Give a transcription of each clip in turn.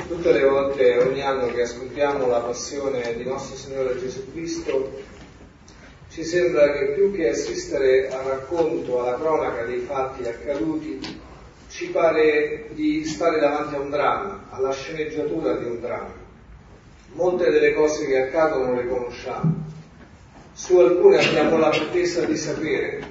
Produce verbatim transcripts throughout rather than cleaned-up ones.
Tutte le volte, ogni anno che ascoltiamo la passione di nostro Signore Gesù Cristo, ci sembra che più che assistere al racconto, alla cronaca dei fatti accaduti, ci pare di stare davanti a un dramma, alla sceneggiatura di un dramma. Molte delle cose che accadono le conosciamo, su alcune abbiamo la pretesa di sapere,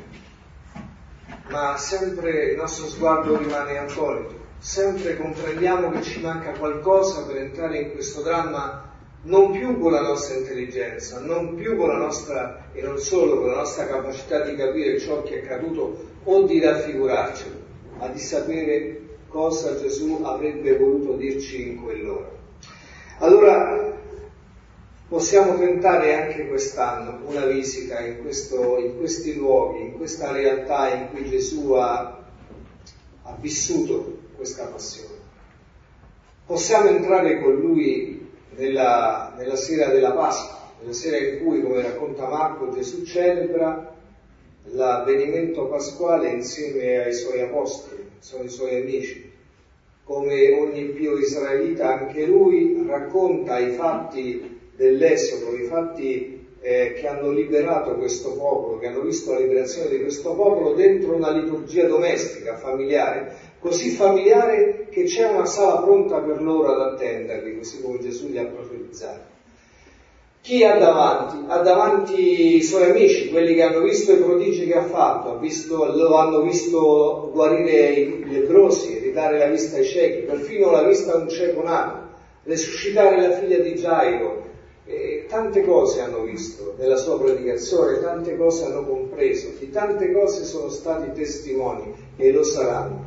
ma sempre il nostro sguardo rimane attonito. Sempre comprendiamo che ci manca qualcosa per entrare in questo dramma, non più con la nostra intelligenza, non più con la nostra, e non solo con la nostra capacità di capire ciò che è accaduto o di raffigurarcelo, ma di sapere cosa Gesù avrebbe voluto dirci in quell'ora. Allora possiamo tentare anche quest'anno una visita in, questo, in questi luoghi, in questa realtà in cui Gesù ha, ha vissuto questa passione. Possiamo entrare con lui nella, nella sera della Pasqua, nella sera in cui, come racconta Marco, Gesù celebra l'avvenimento pasquale insieme ai suoi apostoli, sono i suoi amici. Come ogni pio israelita, anche lui racconta i fatti dell'Esodo, i fatti eh, che hanno liberato questo popolo, che hanno visto la liberazione di questo popolo dentro una liturgia domestica, familiare, così familiare che c'è una sala pronta per loro ad attenderli, così come Gesù li ha profetizzati. Chi ha davanti? Ha davanti i suoi amici, quelli che hanno visto i prodigi che ha fatto, ha visto, lo hanno visto guarire i lebbrosi, ridare la vista ai ciechi, perfino la vista a un cieco nato, resuscitare la figlia di Gairo. E tante cose hanno visto nella sua predicazione, tante cose hanno compreso, di tante cose sono stati testimoni e lo saranno.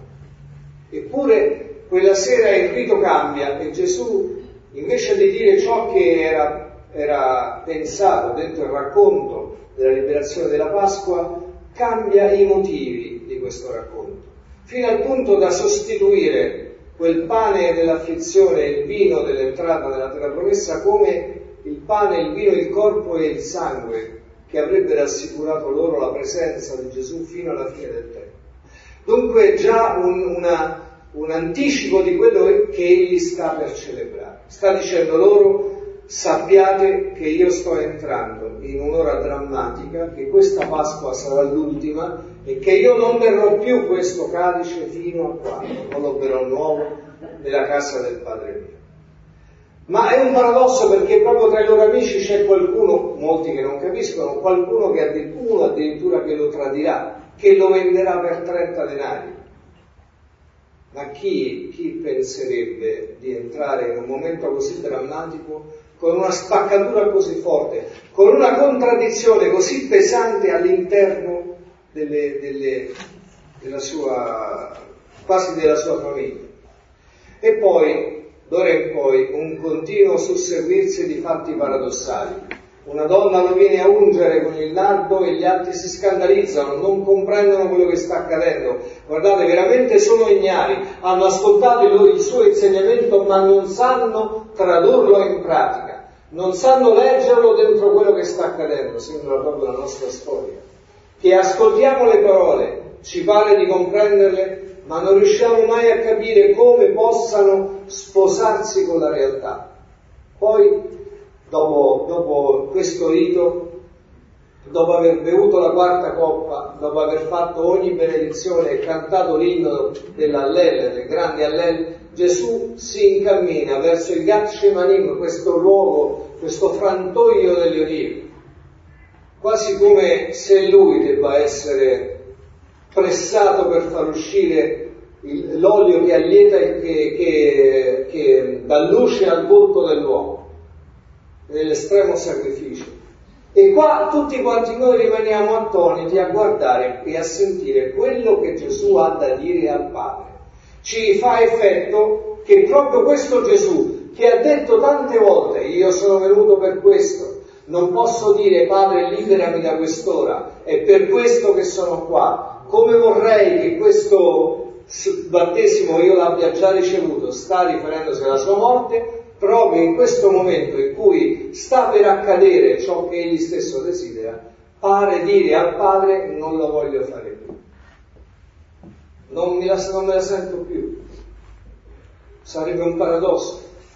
Eppure quella sera il rito cambia e Gesù, invece di dire ciò che era, era pensato dentro il racconto della liberazione della Pasqua, cambia i motivi di questo racconto, fino al punto da sostituire quel pane dell'afflizione e il vino dell'entrata nella terra promessa come il pane, il vino, il corpo e il sangue che avrebbero assicurato loro la presenza di Gesù fino alla fine del tempo. Dunque già un, una, un anticipo di quello che egli sta per celebrare. Sta dicendo loro: sappiate che io sto entrando in un'ora drammatica, che questa Pasqua sarà l'ultima e che io non berrò più questo calice fino a quando non lo berrò nuovo nella casa del Padre mio. Ma è un paradosso, perché proprio tra i loro amici c'è qualcuno, molti che non capiscono, qualcuno che addirittura, uno addirittura che lo tradirà, che lo venderà per trenta denari. Ma chi, chi penserebbe di entrare in un momento così drammatico, con una spaccatura così forte, con una contraddizione così pesante all'interno delle, delle, della sua, quasi della sua famiglia? E poi, d'ora in poi, un continuo susseguirsi di fatti paradossali. Una donna lo viene a ungere con il nardo e gli altri si scandalizzano, non comprendono quello che sta accadendo. Guardate, veramente sono ignari, hanno ascoltato il, il suo insegnamento ma non sanno tradurlo in pratica, non sanno leggerlo dentro quello che sta accadendo. Sembra proprio la nostra storia, che ascoltiamo le parole, ci pare di comprenderle, ma non riusciamo mai a capire come possano sposarsi con la realtà. Poi, dopo, dopo questo rito, dopo aver bevuto la quarta coppa, dopo aver fatto ogni benedizione e cantato l'inno dell'Allel, del grande Allel, Gesù si incammina verso il Gatshemanim, questo luogo, questo frantoio delle olive, quasi come se lui debba essere pressato per far uscire il, l'olio che allieta e che, che, che dà luce al volto dell'uomo, nell'estremo sacrificio. E qua tutti quanti noi rimaniamo attoniti a guardare e a sentire quello che Gesù ha da dire al Padre. Ci fa effetto che proprio questo Gesù, che ha detto tante volte: io sono venuto per questo, non posso dire Padre liberami da quest'ora, è per questo che sono qua, come vorrei che questo battesimo io l'abbia già ricevuto, sta riferendosi alla sua morte, proprio in questo momento in cui sta per accadere ciò che egli stesso desidera, pare dire al Padre: non lo voglio fare più, non, mi la, non me la sento più. Sarebbe un paradosso.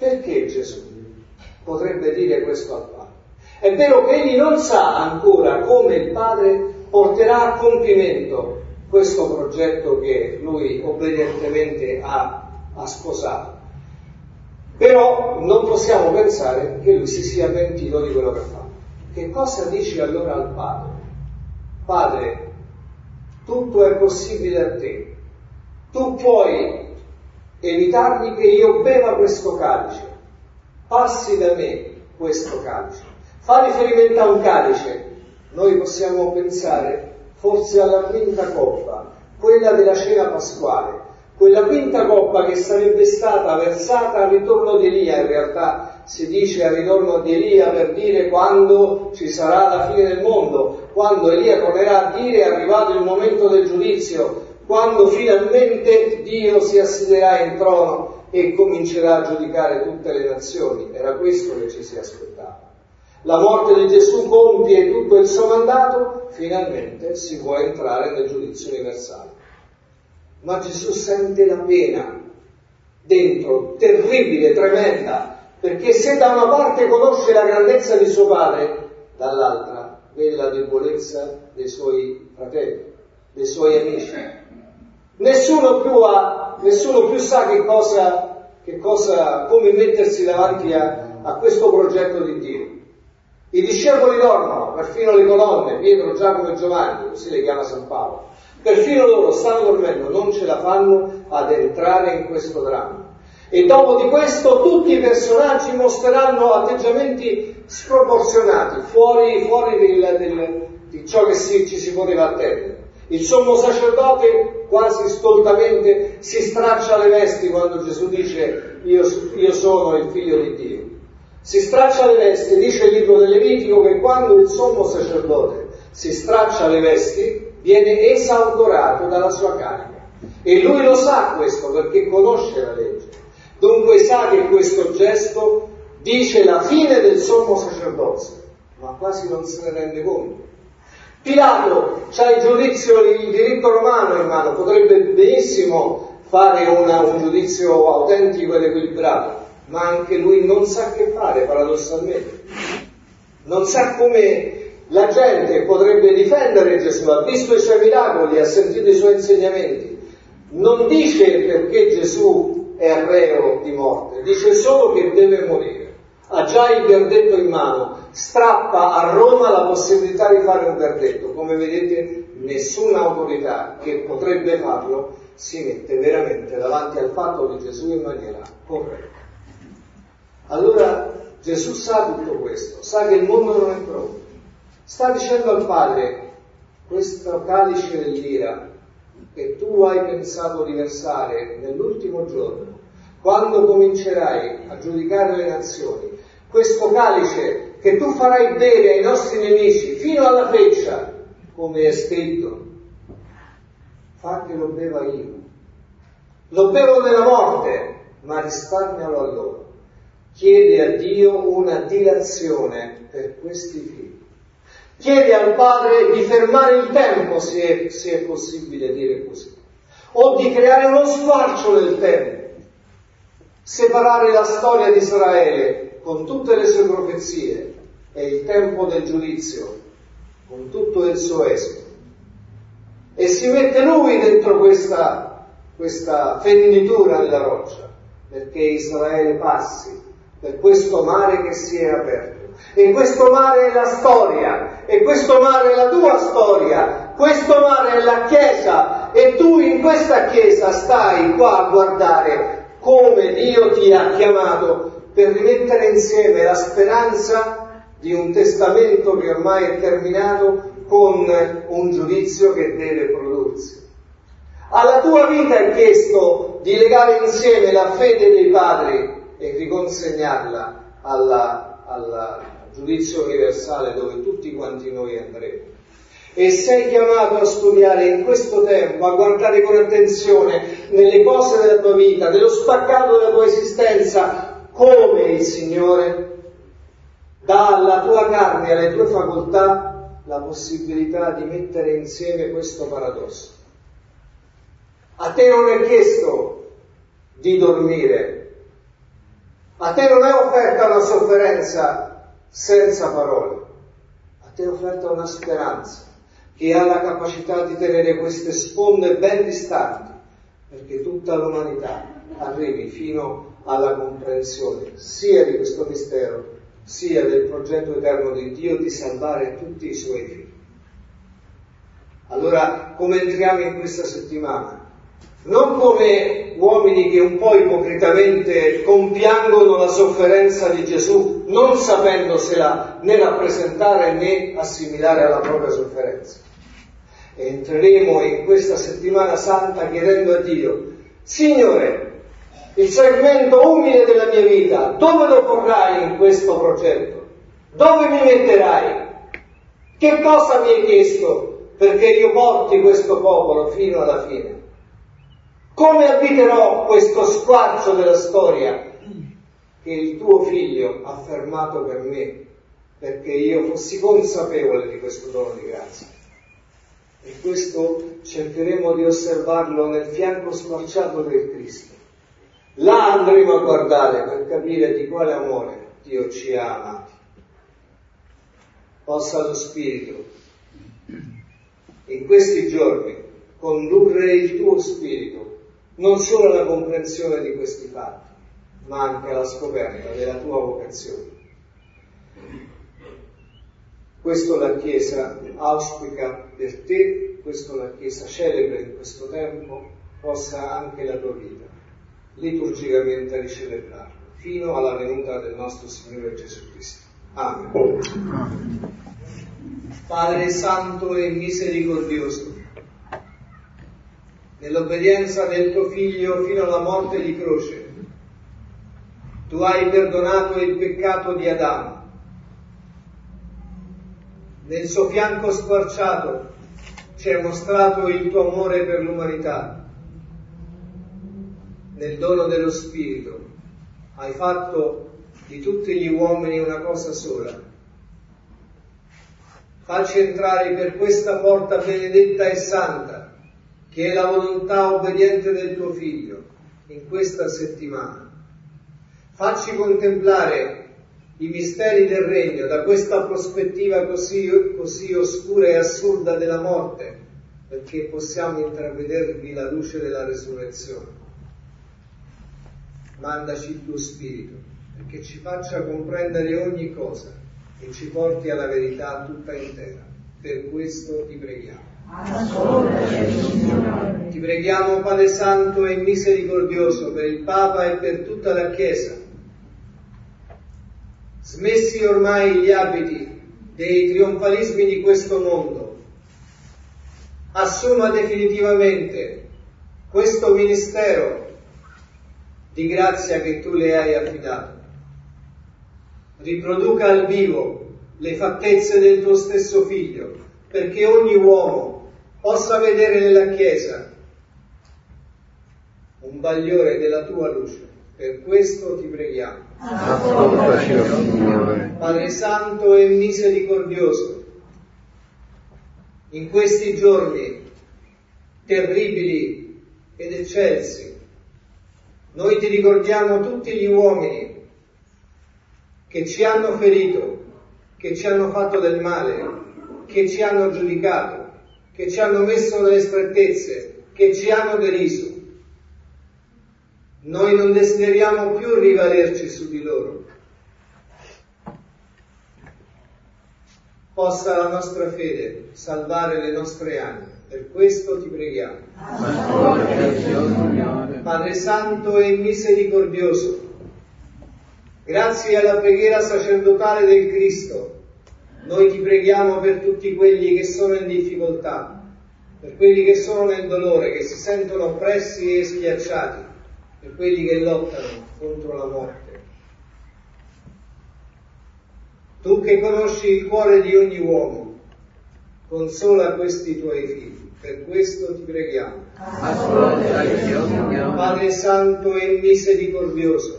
Perché Gesù potrebbe dire questo al Padre? È vero che egli non sa ancora come il Padre porterà a compimento questo progetto che lui obbedientemente ha, ha sposato. Però non possiamo pensare che lui si sia pentito di quello che fa. Che cosa dice allora al Padre? Padre, tutto è possibile a te. Tu puoi evitarmi che io beva questo calice. Passi da me questo calice. Fa riferimento a un calice. Noi possiamo pensare forse alla quinta coppa, quella della cena pasquale. Quella quinta coppa che sarebbe stata versata al ritorno di Elia, in realtà si dice al ritorno di Elia per dire quando ci sarà la fine del mondo, quando Elia tornerà a dire è arrivato il momento del giudizio, quando finalmente Dio si assiederà in trono e comincerà a giudicare tutte le nazioni. Era questo che ci si aspettava. La morte di Gesù compie tutto il suo mandato, finalmente si può entrare nel giudizio universale. Ma Gesù sente la pena dentro, terribile, tremenda, perché se da una parte conosce la grandezza di suo padre, dall'altra vede la debolezza dei suoi fratelli, dei suoi amici. Nessuno più ha, nessuno più sa che cosa, che cosa, come mettersi davanti a, a questo progetto di Dio. I discepoli dormono, perfino le colonne, Pietro, Giacomo e Giovanni, così le chiama San Paolo. Perfino loro stanno dormendo, non ce la fanno ad entrare in questo dramma. E dopo di questo tutti i personaggi mostreranno atteggiamenti sproporzionati, fuori, fuori del, del, di ciò che si, ci si poteva attendere. Il sommo sacerdote quasi stoltamente si straccia le vesti quando Gesù dice io, io sono il figlio di Dio. Si straccia le vesti, dice il libro del Levitico che quando il sommo sacerdote si straccia le vesti viene esautorato dalla sua carica. E lui lo sa questo perché conosce la legge. Dunque sa che questo gesto dice la fine del sommo sacerdozio, ma quasi non se ne rende conto. Pilato c'ha il giudizio, il diritto romano in mano, potrebbe benissimo fare una, un giudizio autentico ed equilibrato, ma anche lui non sa che fare, paradossalmente. Non sa come la gente potrebbe difendere Gesù, ha visto i suoi miracoli, ha sentito i suoi insegnamenti. Non dice perché Gesù è reo di morte, dice solo che deve morire. Ha già il verdetto in mano, strappa a Roma la possibilità di fare un verdetto. Come vedete, nessuna autorità che potrebbe farlo si mette veramente davanti al fatto di Gesù in maniera corretta. Allora Gesù sa tutto questo, sa che il mondo non è pronto. Sta dicendo al Padre, questo calice dell'ira che tu hai pensato di versare nell'ultimo giorno, quando comincerai a giudicare le nazioni, questo calice che tu farai bere ai nostri nemici fino alla feccia, come è scritto, fa che lo beva io. Lo bevo nella morte, ma risparmialo a loro. Chiede a Dio una dilazione per questi figli. Chiede al Padre di fermare il tempo, se è, se è possibile dire così, o di creare uno squarcio nel tempo, separare la storia di Israele con tutte le sue profezie e il tempo del giudizio con tutto il suo esito. E si mette lui dentro questa, questa fenditura nella roccia, perché Israele passi per questo mare che si è aperto. E questo mare è la storia, e questo mare è la tua storia, questo mare è la Chiesa, e tu in questa Chiesa stai qua a guardare come Dio ti ha chiamato per rimettere insieme la speranza di un testamento che ormai è terminato con un giudizio che deve prodursi. Alla tua vita è chiesto di legare insieme la fede dei padri e riconsegnarla alla, al giudizio universale dove tutti quanti noi andremo. E sei chiamato a studiare in questo tempo, a guardare con attenzione nelle cose della tua vita, nello spaccato della tua esistenza, come il Signore dà alla tua carne e alle tue facoltà la possibilità di mettere insieme questo paradosso. A te non è chiesto di dormire, A te non è offerta una sofferenza senza parole, a te è offerta una speranza che ha la capacità di tenere queste sponde ben distanti, perché tutta l'umanità arrivi fino alla comprensione sia di questo mistero, sia del progetto eterno di Dio di salvare tutti i suoi figli. Allora, come entriamo in questa settimana? Non come uomini che un po' ipocritamente compiangono la sofferenza di Gesù, non sapendosela né rappresentare né assimilare alla propria sofferenza. E entreremo in questa settimana santa chiedendo a Dio: Signore, il segmento umile della mia vita, dove lo porrai in questo progetto? Dove mi metterai? Che cosa mi hai chiesto perché io porti questo popolo fino alla fine? Come abiterò questo squarcio della storia che il tuo figlio ha fermato per me, perché io fossi consapevole di questo dono di grazia? E questo cercheremo di osservarlo nel fianco squarciato del Cristo. Là andremo a guardare per capire di quale amore Dio ci ha amati. Possa lo Spirito in questi giorni condurre il tuo spirito non solo alla comprensione di questi fatti, ma anche alla scoperta della tua vocazione. Questo la Chiesa auspica per te, questo la Chiesa celebra in questo tempo, possa anche la tua vita liturgicamente ricelebrarlo fino alla venuta del nostro Signore Gesù Cristo. Amen. Padre Santo e Misericordioso, nell'obbedienza del tuo Figlio fino alla morte di croce, tu hai perdonato il peccato di Adamo. Nel suo fianco squarciato ci hai mostrato il tuo amore per l'umanità. Nel dono dello Spirito hai fatto di tutti gli uomini una cosa sola. Facci entrare per questa porta benedetta e santa, che è la volontà obbediente del tuo Figlio, in questa settimana. Facci contemplare i misteri del Regno da questa prospettiva così, così oscura e assurda della morte, perché possiamo intravedervi la luce della resurrezione. Mandaci il tuo Spirito, perché ci faccia comprendere ogni cosa e ci porti alla verità tutta intera. Per questo ti preghiamo. Ti preghiamo, Padre Santo e Misericordioso, per il Papa e per tutta la Chiesa. Smessi ormai gli abiti dei trionfalismi di questo mondo, assuma definitivamente questo ministero di grazia che tu le hai affidato. Riproduca al vivo le fattezze del tuo stesso Figlio, perché ogni uomo possa vedere nella Chiesa un bagliore della tua luce. Per questo ti preghiamo. Padre Santo e Misericordioso, in questi giorni terribili ed eccelsi, noi ti ricordiamo tutti gli uomini che ci hanno ferito, che ci hanno fatto del male, che ci hanno giudicato, che ci hanno messo nelle strettezze, che ci hanno deriso. Noi non desideriamo più rivalerci su di loro. Possa la nostra fede salvare le nostre anime. Per questo ti preghiamo. Padre Santo e Misericordioso, grazie alla preghiera sacerdotale del Cristo, noi ti preghiamo per tutti quelli che sono in difficoltà, per quelli che sono nel dolore, che si sentono oppressi e schiacciati, per quelli che lottano contro la morte. Tu che conosci il cuore di ogni uomo, consola questi tuoi figli. Per questo ti preghiamo. Padre Santo e Misericordioso,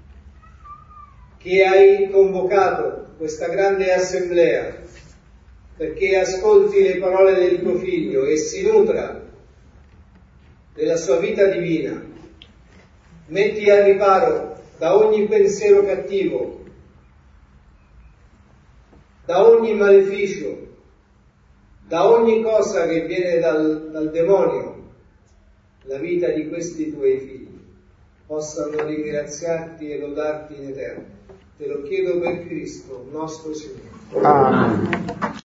che hai convocato questa grande assemblea perché ascolti le parole del tuo Figlio e si nutra della sua vita divina, metti a riparo da ogni pensiero cattivo, da ogni maleficio, da ogni cosa che viene dal, dal demonio, la vita di questi tuoi figli possano ringraziarti e lodarti in eterno. Te lo chiedo per Cristo, nostro Signore. Amen.